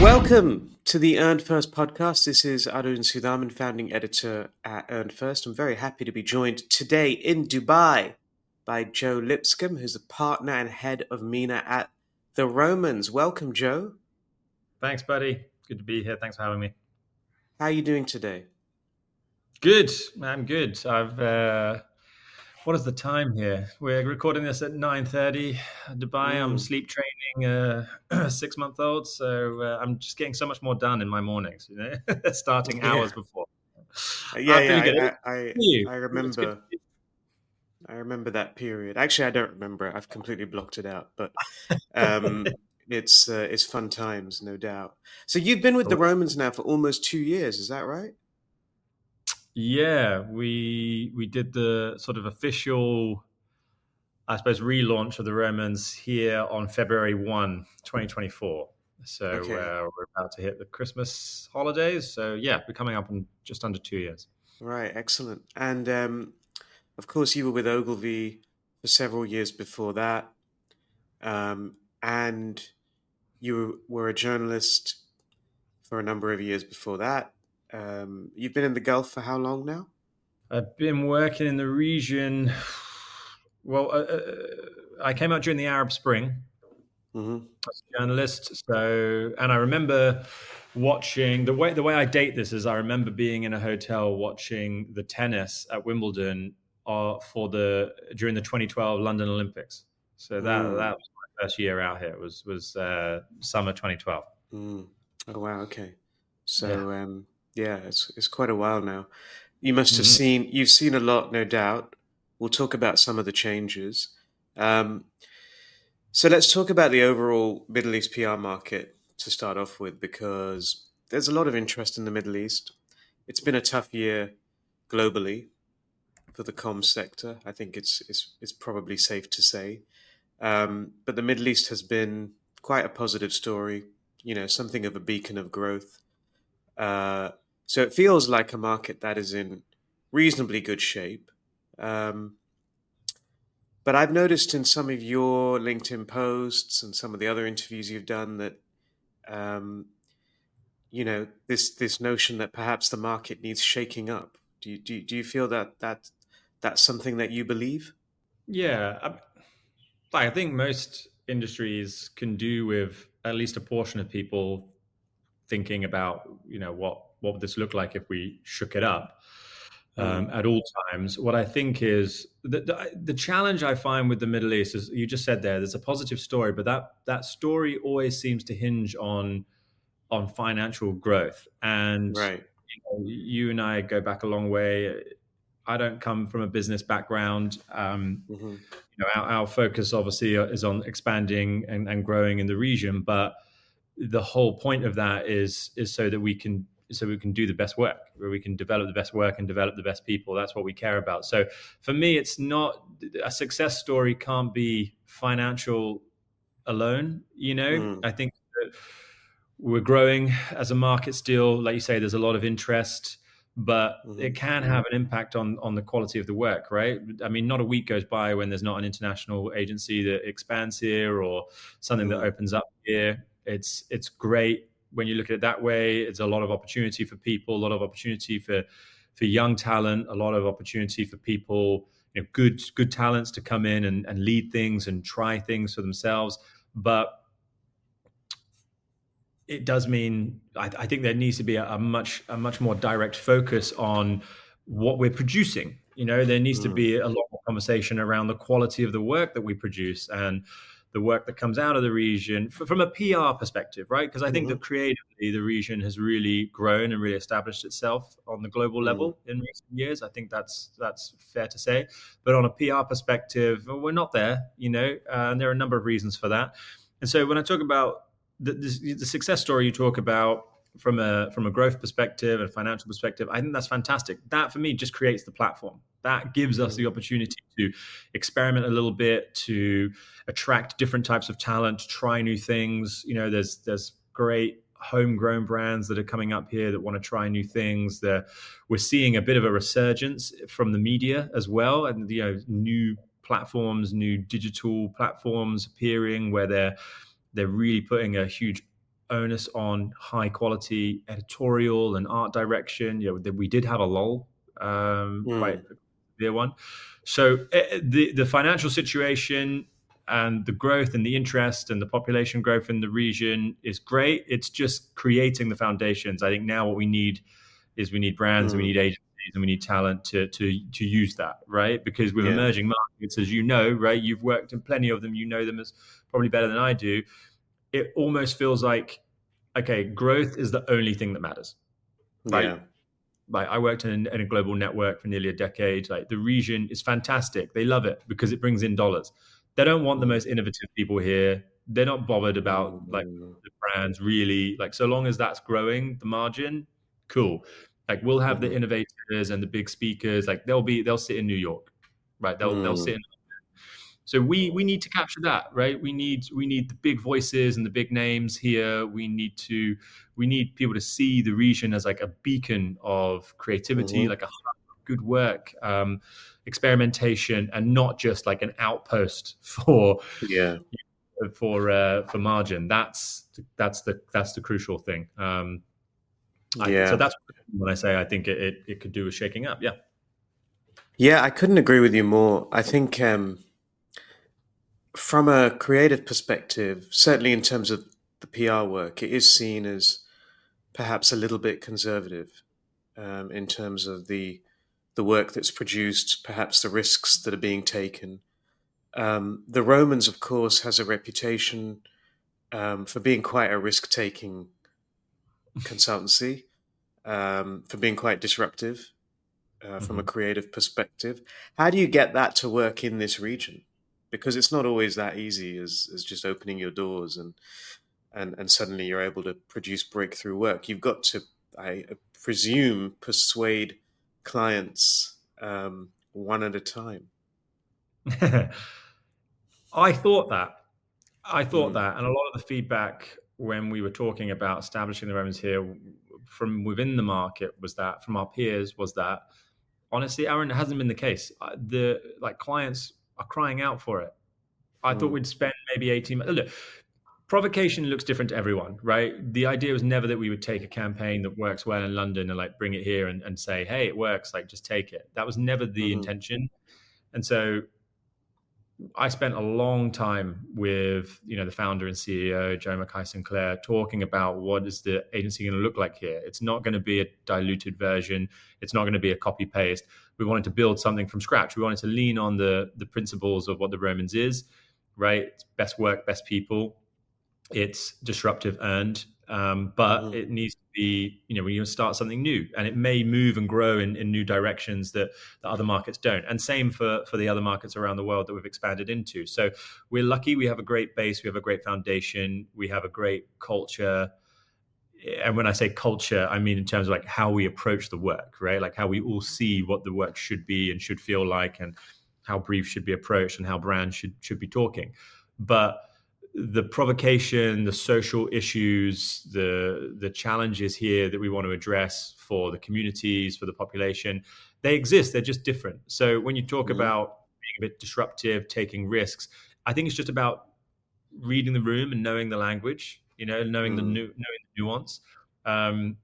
Welcome to the Earned First podcast. This is Arun Sudhaman, founding editor at Earned First. I'm very happy to be joined today in Dubai by Joe Lipscomb, who's a partner and head of MENA at The Romans. Welcome, Joe. Thanks, buddy. Good to be here. Thanks for having me. How are you doing today? Good. I'm good. What is the time here? We're recording this at 9:30 Dubai. I'm sleep training a 6-month-old, so I'm just getting so much more done in my mornings, starting hours before. I remember. I remember that period. Actually, I don't remember it. I've completely blocked it out, but it's fun times, no doubt. So you've been with The Romans now for almost 2 years, is that right? Yeah, we did the sort of official, I suppose, relaunch of The Romans here on February 1, 2024. So we're about to hit the Christmas holidays. So yeah, we're coming up in just under 2 years. Right, excellent. And of course, you were with Ogilvy for several years before that. And you were a journalist for a number of years before that. You've been in the Gulf for how long now? I've been working in the region. Well, I came out during the Arab Spring as a journalist. And I remember watching the way I date this is I remember being in a hotel watching the tennis at Wimbledon during the 2012 London Olympics. So that was my first year out here. It was summer 2012. Oh wow, okay. So yeah, it's quite a while now. You must have you've seen a lot, no doubt. We'll talk about some of the changes. So let's talk about the overall Middle East PR market to start off with, because there's a lot of interest in the Middle East. It's been a tough year globally for the comms sector. I think it's probably safe to say. But the Middle East has been quite a positive story, something of a beacon of growth. So it feels like a market that is in reasonably good shape. But I've noticed in some of your LinkedIn posts and some of the other interviews you've done that, this notion that perhaps the market needs shaking up. Do you feel that that's something that you believe? Yeah, I think most industries can do with at least a portion of people thinking about, what would this look like if we shook it up at all times. What I think is the challenge I find with the Middle East is, you just said there's a positive story, but that story always seems to hinge on financial growth. And right. You and I go back a long way. I don't come from a business background. Our focus obviously is on expanding and growing in the region, but the whole point of that is so we can do the best work, where we can develop the best work and develop the best people. That's what we care about. So for me, it's not a success story can't be financial alone. I think that we're growing as a market still. Like you say, there's a lot of interest, but it can have an impact on the quality of the work, right? I mean, not a week goes by when there's not an international agency that expands here or something that opens up here. It's great when you look at it that way. It's a lot of opportunity for people, a lot of opportunity for young talent, a lot of opportunity for people, good talents to come in and lead things and try things for themselves. But it does mean I think there needs to be a much more direct focus on what we're producing. There needs to be a lot more conversation around the quality of the work that we produce and the work that comes out of the region from a PR perspective, right? Because I think that creatively the region has really grown and really established itself on the global level in recent years. I think that's fair to say. But on a PR perspective, we're not there, and there are a number of reasons for that. And so when I talk about the success story you talk about from a growth perspective and financial perspective, I think that's fantastic. That for me just creates the platform. That gives us the opportunity to experiment a little bit, to attract different types of talent, to try new things. There's great homegrown brands that are coming up here that want to try new things. We're seeing a bit of a resurgence from the media as well, and new platforms, new digital platforms appearing where they're really putting a huge onus on high quality editorial and art direction. We did have a lull, quite a severe one. So the financial situation and the growth and the interest and the population growth in the region is great. It's just creating the foundations. I think now what we need is we need brands and we need agencies and we need talent to use that, right? Because with emerging markets, as you know, right, you've worked in plenty of them, you know them as probably better than I do. It almost feels like, okay, growth is the only thing that matters, right? Yeah. Like I worked in a global network for nearly a decade. Like the region is fantastic. They love it because it brings in dollars. They don't want the most innovative people here. They're not bothered about like the brands really. Like so long as that's growing the margin, cool. Like we'll have the innovators and the big speakers. Like they'll sit in New York, right? They'll sit in. So we need to capture that, right? We need the big voices and the big names here. We need people to see the region as like a beacon of creativity, like a hub of good work, experimentation, and not just like an outpost for margin. That's the crucial thing. So that's when I say I think it could do with shaking up. Yeah, I couldn't agree with you more. I think from a creative perspective, certainly in terms of the PR work, it is seen as perhaps a little bit conservative in terms of the work that's produced, perhaps the risks that are being taken. The Romans, of course, has a reputation for being quite a risk-taking consultancy, for being quite disruptive from a creative perspective. How do you get that to work in this region? Because it's not always that easy as just opening your doors and suddenly you're able to produce breakthrough work. You've got to, I presume, persuade clients one at a time. I thought that, and a lot of the feedback when we were talking about establishing the Romans here from within the market was that, from our peers, was that honestly, Aaron, it hasn't been the case. The clients are crying out for it. I thought we'd spend maybe 18 months. Look, provocation looks different to everyone, right? The idea was never that we would take a campaign that works well in London and like bring it here and say, hey, it works, like just take it. That was never the intention. And so I spent a long time with, the founder and CEO, Joe Mackay-Sinclair, talking about what is the agency going to look like here. It's not going to be a diluted version. It's not going to be a copy paste. We wanted to build something from scratch. We wanted to lean on the principles of what the Romans is, right? It's best work, best people. It's disruptive, earned, but it needs to be, when you start something new, and it may move and grow in new directions that other markets don't. And same for the other markets around the world that we've expanded into. So we're lucky. We have a great base. We have a great foundation. We have a great culture. And when I say culture, I mean in terms of like how we approach the work, right? Like how we all see what the work should be and should feel like, and how brief should be approached and how brands should be talking. But the provocation, the social issues, the challenges here that we want to address for the communities, for the population, they exist. They're just different. So when you talk about being a bit disruptive, taking risks, I think it's just about reading the room and knowing the language, knowing the nuance, and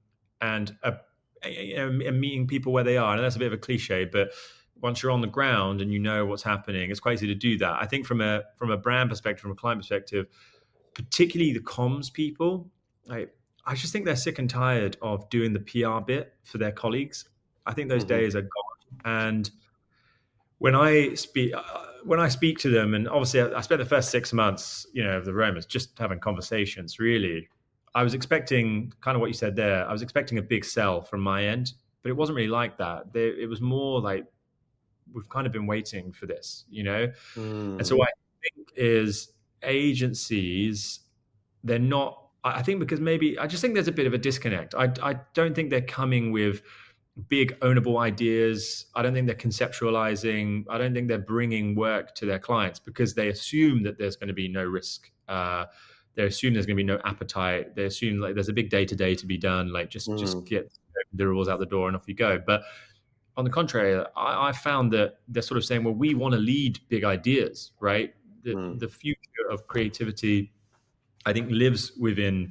meeting people where they are. And that's a bit of a cliche, but once you're on the ground and you know what's happening, it's quite easy to do that. I think from a brand perspective, from a client perspective, particularly the comms people, I just think they're sick and tired of doing the PR bit for their colleagues. I think those days are gone. And when I speak to them, and obviously I spent the first 6 months, of the Romans just having conversations, really, I was expecting kind of what you said there. I was expecting a big sell from my end, but it wasn't really like that. It was more like, we've kind of been waiting for this, And so what I think is agencies, they're not, I think because maybe, I just think there's a bit of a disconnect. I don't think they're coming with big ownable ideas. I don't think they're conceptualizing. I don't think they're bringing work to their clients because they assume that there's going to be no risk. They assume there's going to be no appetite. They assume like there's a big day-to-day to be done. Like just get the rules out the door and off you go. But on the contrary, I found that they're sort of saying, well, we want to lead big ideas, right? The future of creativity, I think, lives within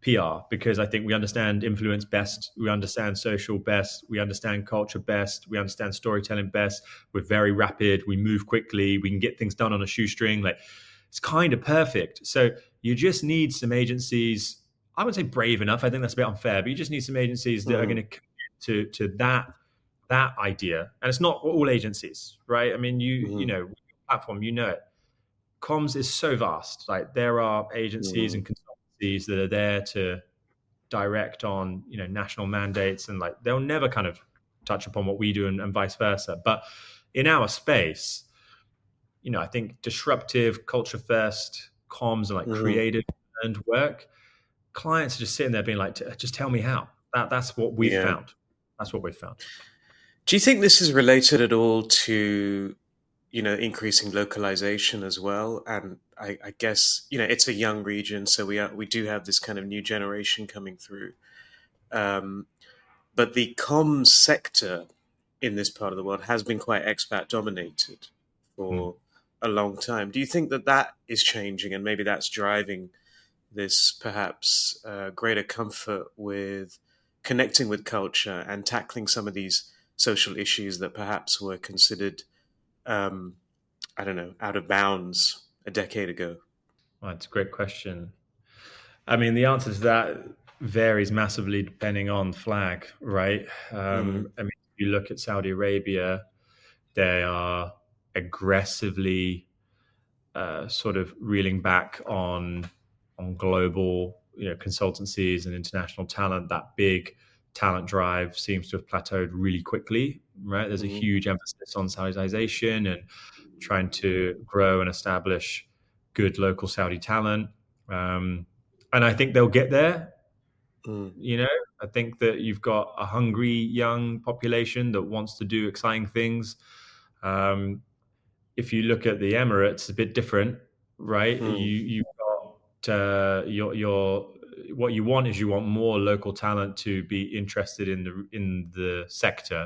PR, because I think we understand influence best, we understand social best, we understand culture best, we understand storytelling best. We're very rapid, we move quickly, we can get things done on a shoestring. Like, it's kind of perfect. So you just need some agencies. I would say brave enough. I think that's a bit unfair, but you just need some agencies that are going to commit to that idea. And it's not all agencies, right? I mean, you know, platform, you know it. Comms is so vast. Like, there are agencies and consultancies that are there to direct on, you know, national mandates, and like they'll never kind of touch upon what we do, and vice versa. But in our space, you know, I think disruptive, culture first comms and like creative and work, clients are just sitting there being like, just tell me how. That's what we've found. That's what we've found. Do you think this is related at all to, you know, increasing localization as well? And I guess, you know, it's a young region, so we do have this kind of new generation coming through. But the comms sector in this part of the world has been quite expat dominated for a long time. Do you think that is changing, and maybe that's driving this perhaps greater comfort with connecting with culture and tackling some of these social issues that perhaps were considered, I don't know, out of bounds a decade ago? Well, that's a great question. I mean, the answer to that varies massively depending on flag, right? I mean, if you look at Saudi Arabia, they are aggressively sort of reeling back on global, you know, consultancies and international talent. That big talent drive seems to have plateaued really quickly, right? There's a huge emphasis on Saudization and trying to grow and establish good local Saudi talent. And I think they'll get there. You know, I think that you've got a hungry young population that wants to do exciting things. If you look at the Emirates, it's a bit different, right? You've got your what you want is you want more local talent to be interested in the sector,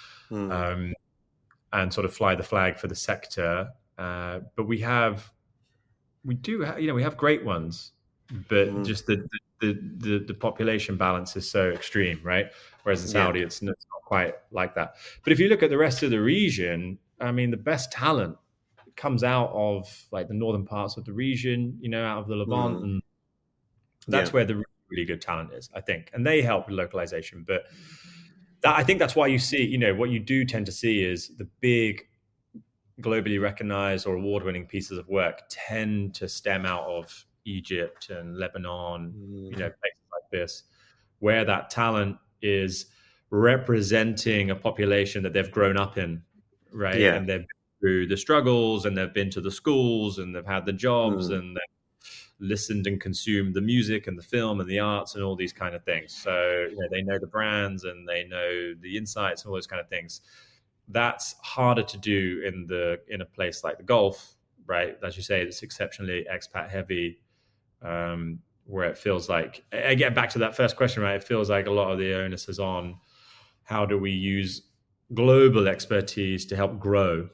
and sort of fly the flag for the sector. But we do have, you know, we have great ones, but just the population balance is so extreme, right? Whereas in Saudi, it's not quite like that. But if you look at the rest of the region, I mean, the best talent comes out of like the northern parts of the region, you know, out of the Levant, and that's where the really good talent is, I think, and they help with localization. But I think that's why you see, you know, what you do tend to see is the big globally recognized or award-winning pieces of work tend to stem out of Egypt and Lebanon, you know, places like this, where that talent is representing a population that they've grown up in, right? Yeah. And they've been through the struggles, and they've been to the schools, and they've had the jobs, and they've listened and consumed the music and the film and the arts and all these kind of things. So, you know, they know the brands and they know the insights and all those kind of things. That's harder to do in a place like the Gulf, right? As you say, it's exceptionally expat heavy, where it feels like, again, back to that first question, right? It feels like a lot of the onus is on how do we use global expertise to help grow.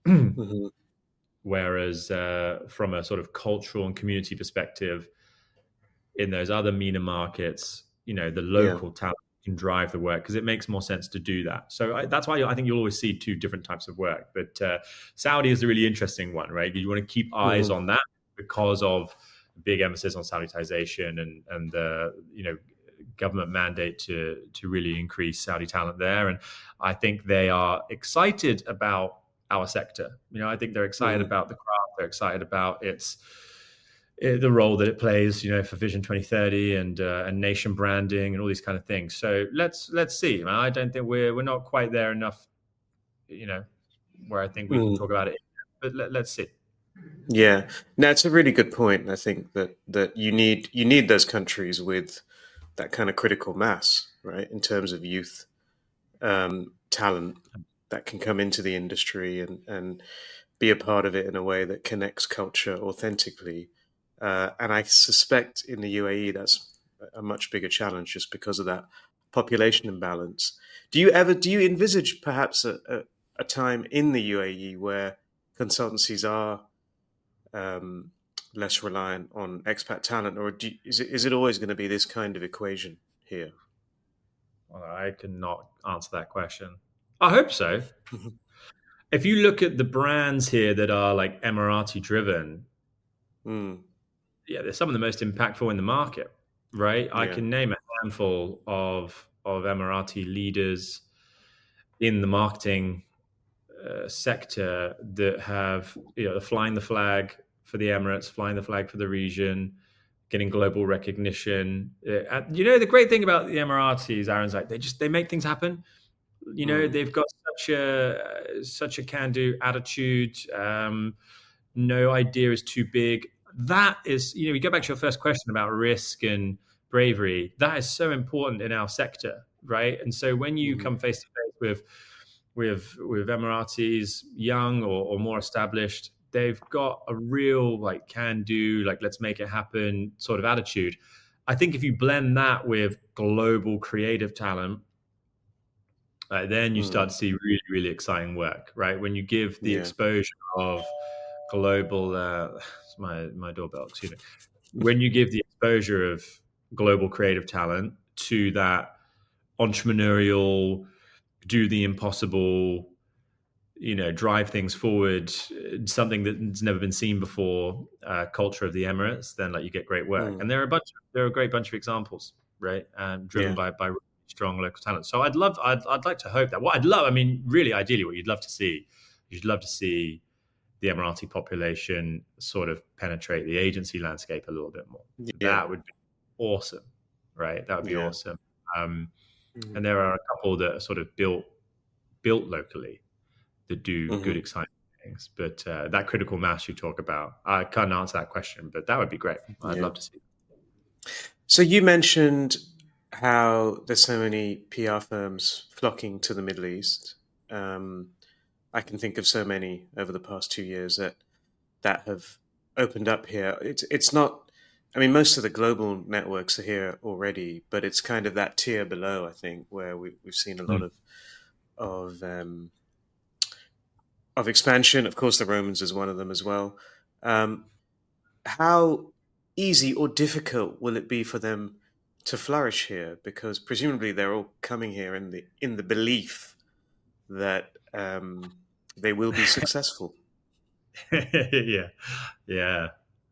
Whereas from a sort of cultural and community perspective, in those other MENA markets, you know, the local talent can drive the work because it makes more sense to do that. So that's why I think you'll always see two different types of work. But Saudi is the really interesting one, right? You want to keep eyes on that because of big emphasis on Saudization and the, you know, government mandate to really increase Saudi talent there. And I think they are excited about our sector. You know, I think they're excited about the craft. They're excited about the role that it plays, you know, for Vision 2030 and nation branding and all these kind of things. So let's see. I don't think we're not quite there enough, you know, where I think we can talk about it. But let's see. Yeah, no, it's a really good point. I think that you need those countries with that kind of critical mass, right, in terms of youth talent that can come into the industry and be a part of it in a way that connects culture authentically. And I suspect in the UAE that's a much bigger challenge just because of that population imbalance. Do you envisage perhaps a time in the UAE where consultancies are less reliant on expat talent, or is it always going to be this kind of equation here? Well, I cannot answer that question. I hope so. If you look at the brands here that are like Emirati driven, Mm, yeah, they're some of the most impactful in the market, right? I yeah. can name a handful of Emirati leaders in the marketing sector that have, flying the flag for the Emirates, flying the flag for the region, getting global recognition. The great thing about the Emiratis, Aaron's, like they make things happen. Mm, They've got such a can-do attitude. No idea is too big. That is, we go back to your first question about risk and bravery. That is so important in our sector, right? And so when you mm, come face to face with Emiratis, young or more established, they've got a real like can do, like let's make it happen sort of attitude. I think if you blend that with global creative talent, then you mm, start to see really, really exciting work, right? When you give the yeah. exposure of global, it's my doorbell, excuse me. When you give the exposure of global creative talent to that entrepreneurial, do the impossible, drive things forward, something that's never been seen before, culture of the Emirates, then like you get great work. Mm, And there are a great bunch of examples, right? Driven yeah. by really strong local talent. So I'd like to hope that what I'd love, I mean, really ideally what you'd love to see the Emirati population sort of penetrate the agency landscape a little bit more. Yeah. That would be awesome, right? That would be Yeah. awesome. Um, Mm, and there are a couple that are sort of built locally that do good, mhm. exciting things. But that critical mass you talk about, I can't answer that question, but that would be great. I'd Yeah. love to see. So you mentioned how there's so many PR firms flocking to the Middle East. Um, I can think of so many over the past 2 years that have opened up here. It's not. I mean, most of the global networks are here already, but it's kind of that tier below. I think where we've seen a lot Mm. of of expansion. Of course, the Romans is one of them as well. Um, how easy or difficult will it be for them to flourish here? Because presumably they're all coming here in the belief that they will be successful. Yeah, yeah.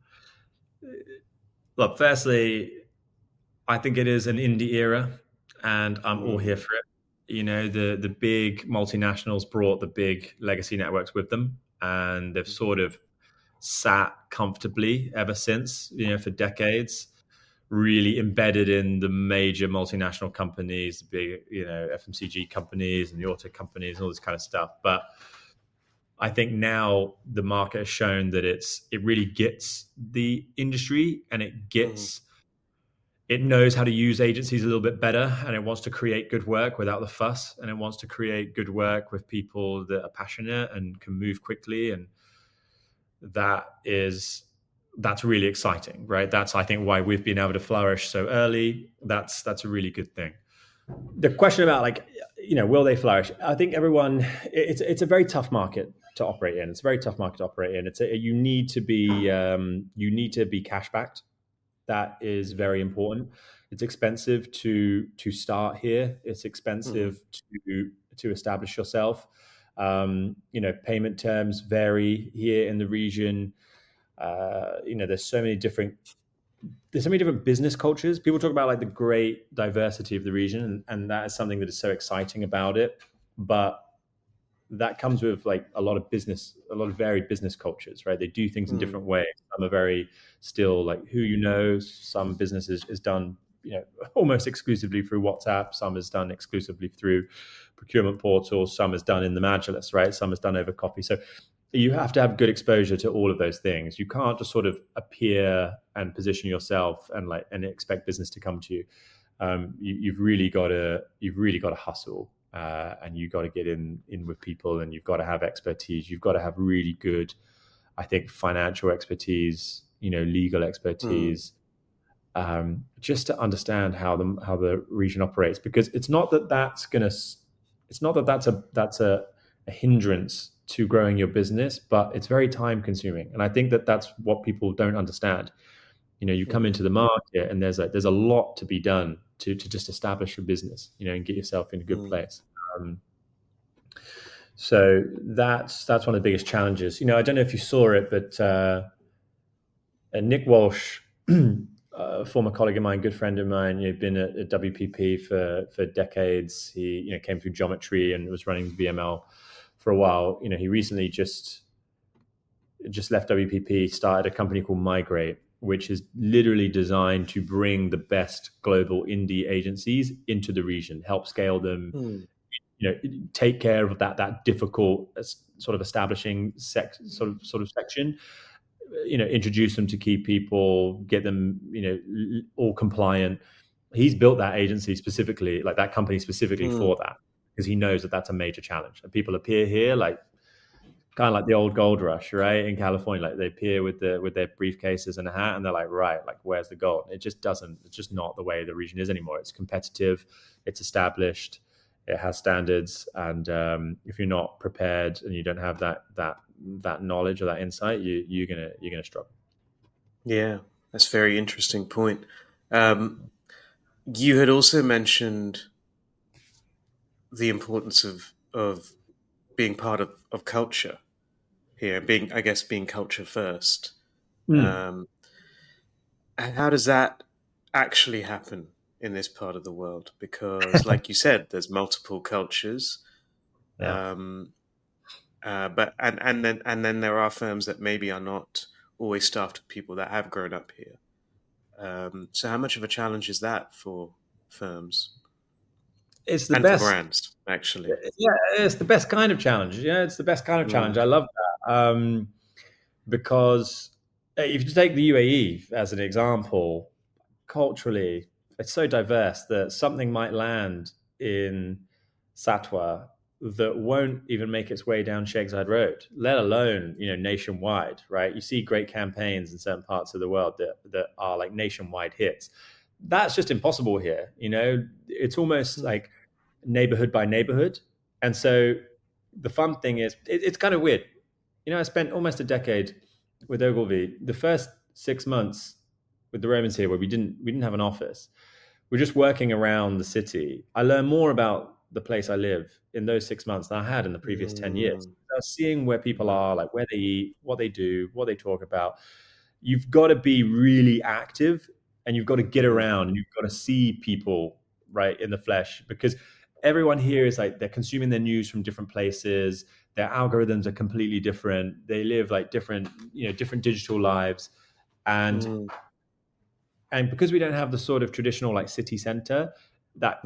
Look, firstly, I think it is an indie era, and I'm all Mm, here for it. The big multinationals brought the big legacy networks with them, and they've sort of sat comfortably ever since, for decades, really embedded in the major multinational companies, the big, FMCG companies and the auto companies and all this kind of stuff. But I think now the market has shown that it really gets the industry, and mm, it knows how to use agencies a little bit better, and it wants to create good work without the fuss, and it wants to create good work with people that are passionate and can move quickly. And that's really exciting, right? That's, I think, why we've been able to flourish so early. That's a really good thing. The question about, like, will they flourish? I think it's a very tough market to operate in. It's a very tough market to operate in. You need to be cash backed. That is very important. It's expensive to start here. It's mm, expensive to establish yourself. Payment terms vary here in the region. There's so many different business cultures. People talk about like the great diversity of the region, and that is something that is so exciting about it. But that comes with like a lot of varied business cultures, right? They do things in mm, different ways. Some are very still like who you know. Some businesses is done, almost exclusively through WhatsApp. Some is done exclusively through procurement portals. Some is done in the Majlis, right? Some is done over coffee. So you have to have good exposure to all of those things. You can't just sort of appear and position yourself and expect business to come to you. You've really got to hustle, and you've got to get in with people, and you've got to have expertise. You've got to have really good, I think, financial expertise, legal mm, expertise, just to understand how the region operates. Because it's not that that's a hindrance to growing your business, but it's very time consuming. And I think that that's what people don't understand. You come into the market and there's a lot to be done to just establish your business, and get yourself in a good place. So that's one of the biggest challenges. I don't know if you saw it, but Nick Walsh, a former colleague of mine, good friend of mine, been at WPP for decades. He came through Geometry and was running VML for a while. He recently just left WPP, started a company called Migrate, which is literally designed to bring the best global indie agencies into the region, help scale them, take care of that difficult sort of establishing sort of section, introduce them to key people, get them, all compliant. He's built that agency specifically, like that company specifically for that, because he knows that that's a major challenge. And people appear here like kind of like the old gold rush, right? In California, like they appear with their briefcases and a hat, and they're like, right, like where's the gold? It's just not the way the region is anymore. It's competitive, it's established, it has standards, and if you're not prepared and you don't have that knowledge or that insight, you're gonna struggle. Yeah, that's a very interesting point. You had also mentioned the importance of being part of culture here, being culture first. And how does that actually happen in this part of the world? Because, like you said, there's multiple cultures. Yeah. But then there are firms that maybe are not always staffed with people that have grown up here. So how much of a challenge is that for firms? It's the and best for brands, actually. Yeah, it's the best kind of challenge. Yeah, it's the best kind of challenge. I love that, because if you take the UAE as an example, culturally, it's so diverse that something might land in Satwa that won't even make its way down Sheikh Zayed Road, let alone nationwide. Right? You see great campaigns in certain parts of the world that are like nationwide hits. That's just impossible here. It's almost like neighborhood by neighborhood. And so the fun thing is, it's kind of weird. I spent almost a decade with Ogilvy. The first 6 months with the Romans here, where we didn't have an office, we're just working around the city. I learned more about the place I live in those 6 months than I had in the previous 10 years. I was seeing where people are, like where they eat, what they do, what they talk about. You've got to be really active, and you've got to get around, and you've got to see people right in the flesh, because everyone here is like, they're consuming their news from different places. Their algorithms are completely different. They live like different digital lives. And because we don't have the sort of traditional like city center, that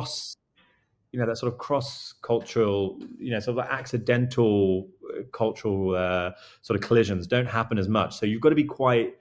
that sort of cross-cultural, sort of like accidental cultural sort of collisions don't happen as much. So you've got to have quite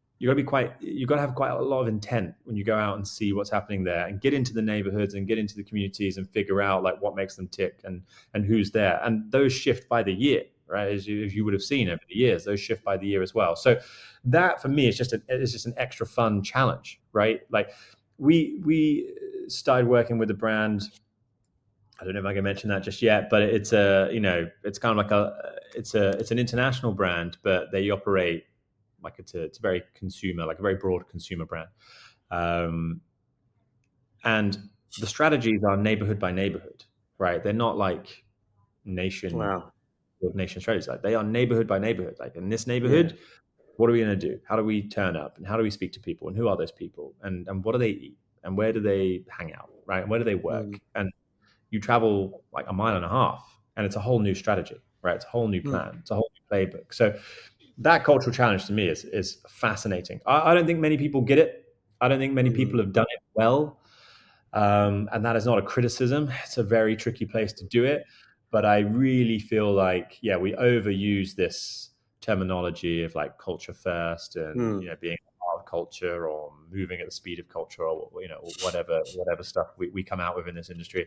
a lot of intent when you go out and see what's happening there, and get into the neighborhoods and get into the communities and figure out like what makes them tick and who's there. And those shift by the year, right? As you would have seen over the years, those shift by the year as well. So that for me is just an extra fun challenge, right? Like we started working with a brand. I don't know if I can mention that just yet, but it's it's kind of like it's an international brand, but they operate like it's a very consumer, like a very broad consumer brand. And the strategies are neighborhood by neighborhood, right? They're not like nation strategies. Like they are neighborhood by neighborhood. Like in this neighborhood, what are we going to do? How do we turn up? And how do we speak to people? And who are those people? And what do they eat? And where do they hang out? Right? And where do they work? And you travel like a mile and a half, and it's a whole new strategy, right? It's a whole new plan. It's a whole new playbook. So that cultural challenge to me is fascinating. I don't think many people get it. I don't think many people have done it well. And that is not a criticism. It's a very tricky place to do it. But I really feel like, we overuse this terminology of like culture first and, being a hard culture or moving at the speed of culture or, whatever stuff we come out with in this industry.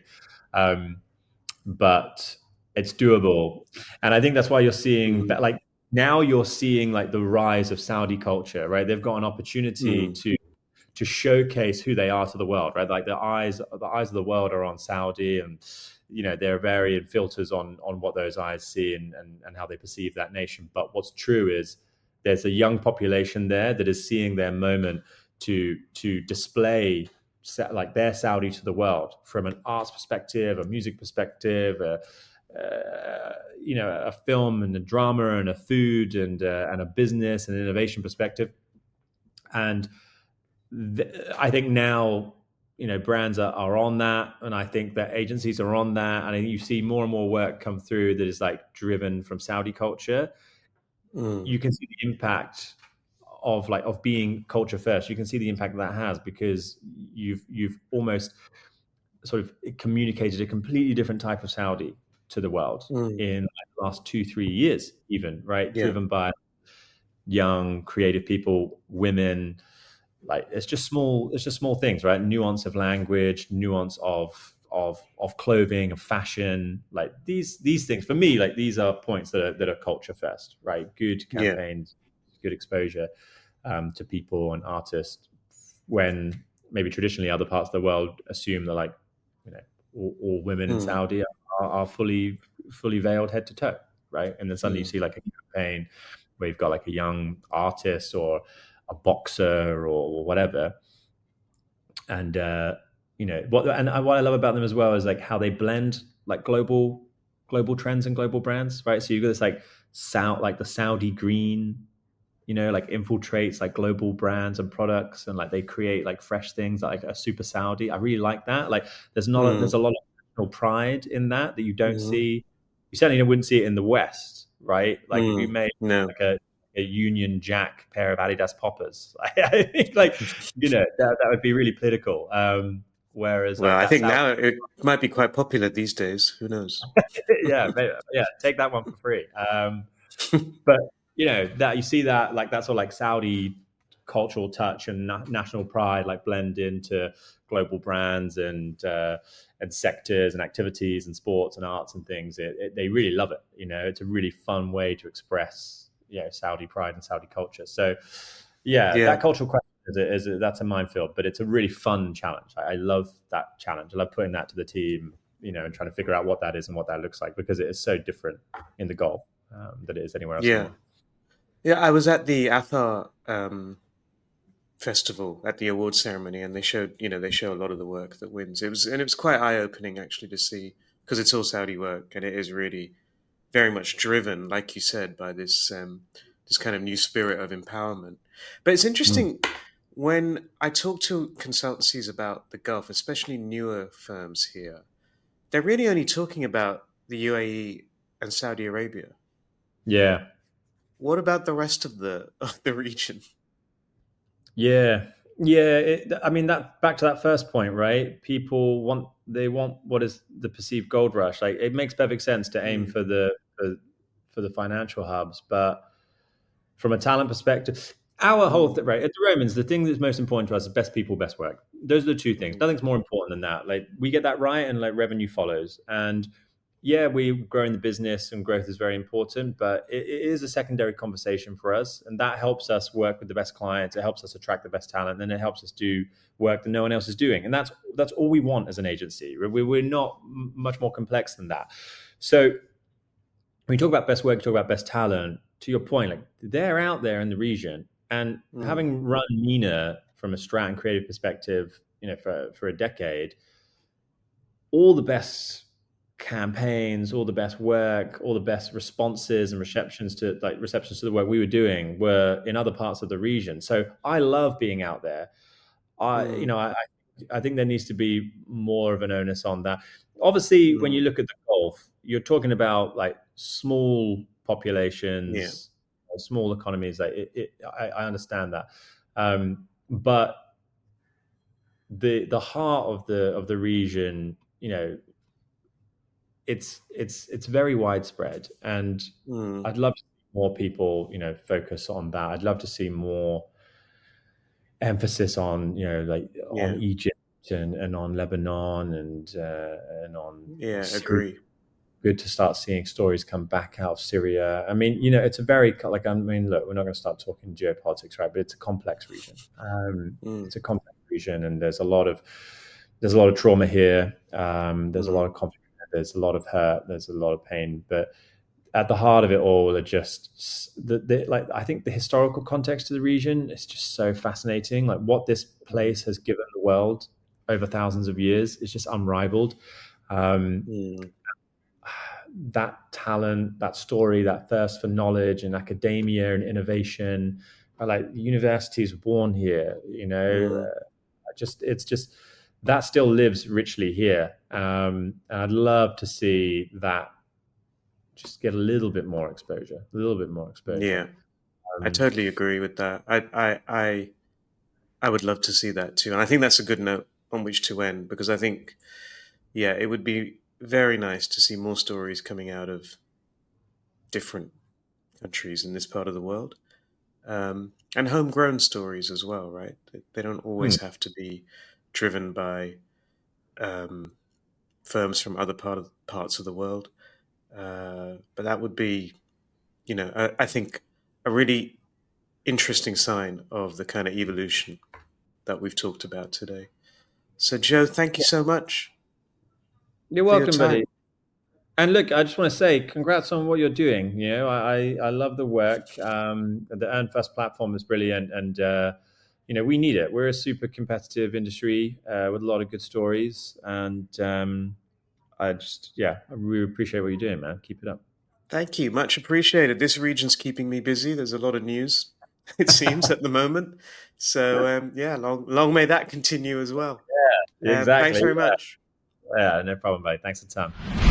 But it's doable. And I think that's why you're seeing like, now you're seeing like the rise of Saudi culture, right? They've got an opportunity to showcase who they are to the world, right? Like the eyes of the world are on Saudi, and there are varying filters on what those eyes see and how they perceive that nation. But what's true is there's a young population there that is seeing their moment to display like their Saudi to the world from an arts perspective, a music perspective, a film and a drama and a food and a business and innovation perspective. And I think now, brands are on that, and I think that agencies are on that, and I think you see more and more work come through that is like driven from Saudi culture. You can see the impact of being culture first. You can see the impact that has, because you've almost sort of communicated a completely different type of Saudi to the world in the last 2-3 years, even, right? Yeah. Driven by young, creative people, women. Like it's just small things, right? Nuance of language, nuance of clothing, of fashion, like these things for me, like these are points that are culture first, right? Good campaigns, good exposure to people and artists, when maybe traditionally other parts of the world assume that, like, all women in Saudi are fully veiled head to toe, right? And then suddenly you see like a campaign where you've got like a young artist or a boxer or whatever, and what I love about them as well is like how they blend like global trends and global brands, right? So you've got this like the Saudi green, like infiltrates like global brands and products, and like they create like fresh things like a super Saudi. I really like that. Like there's a lot of national pride in that you don't see. You certainly wouldn't see it in the West, right? Like if you made like a Union Jack pair of Adidas poppers, I think that would be really political. Whereas, I think now it might be quite popular these days. Who knows? yeah, take that one for free. But that you see that like that's all like Saudi cultural touch and national pride like blend into global brands and sectors and activities and sports and arts and things. They really love it. It's a really fun way to express Saudi pride and Saudi culture. So that cultural question that's a minefield, but it's a really fun challenge. I love that challenge. I love putting that to the team, and trying to figure out what that is and what that looks like, because it is so different in the Gulf than it is anywhere else. Yeah, I was at the Athar festival at the awards ceremony, and they show a lot of the work that wins. It was quite eye-opening actually to see, because it's all Saudi work, and it is really very much driven, like you said, by this kind of new spirit of empowerment. But it's interesting when I talk to consultancies about the Gulf, especially newer firms here, they're really only talking about the UAE and Saudi Arabia. Yeah. What about the rest of the region? Yeah. I mean, that back to that first point, right? People want what is the perceived gold rush. Like it makes perfect sense to aim for the financial hubs, but from a talent perspective, our whole right at the Romans, the thing that's most important to us is best people, best work. Those are the two things. Nothing's more important than that. Like we get that right, and like revenue follows. And we're growing the business, and growth is very important, but it is a secondary conversation for us, and that helps us work with the best clients. It helps us attract the best talent, and it helps us do work that no one else is doing. And that's all we want as an agency. We're not much more complex than that. So when you talk about best work, you talk about best talent. To your point, like they're out there in the region, and having run MENA from a strat and creative perspective, for a decade, all the best campaigns, all the best work, all the best responses and receptions to the work we were doing were in other parts of the region. So I love being out there. I think there needs to be more of an onus on that. Obviously, when you look at the Gulf, you're talking about like small populations, small economies. Like I understand that, but the heart of the region, it's very widespread, and I'd love to see more people, focus on that. I'd love to see more emphasis on, on Egypt and on Lebanon and on Syria. Agree. Good to start seeing stories come back out of Syria. I mean, it's a very look, we're not going to start talking geopolitics, right? But it's a complex region. It's a complex region, and there's a lot of trauma here. There's a lot of conflict there's a lot of hurt, there's a lot of pain, but at the heart of it all are just like I think the historical context of the region is just so fascinating. Like what this place has given the world over thousands of years is just unrivaled. Mm. That talent, that story, that thirst for knowledge and academia and innovation, like the university is born here. Mm. It's just that still lives richly here. And I'd love to see that just get a little bit more exposure, a little bit more exposure. Yeah, I totally agree with that. I would love to see that too, and I think that's a good note on which to end, because I think, yeah, it would be very nice to see more stories coming out of different countries in this part of the world, and homegrown stories as well, right? They don't always have to be driven by um, firms from other parts of the world. But that would be, I think, a really interesting sign of the kind of evolution that we've talked about today. So, Joe, thank you so much You're for your welcome, time. buddy. And look, I just want to say congrats on what you're doing. I love the work. The Earn First platform is brilliant, and we need it. We're a super competitive industry with a lot of good stories, and I really appreciate what you're doing, man. Keep it up. Thank you. Much appreciated. This region's keeping me busy. There's a lot of news, it seems, at the moment. So, yeah, long may that continue as well. Exactly. Thanks very much. Yeah, no problem, mate. Thanks for the time.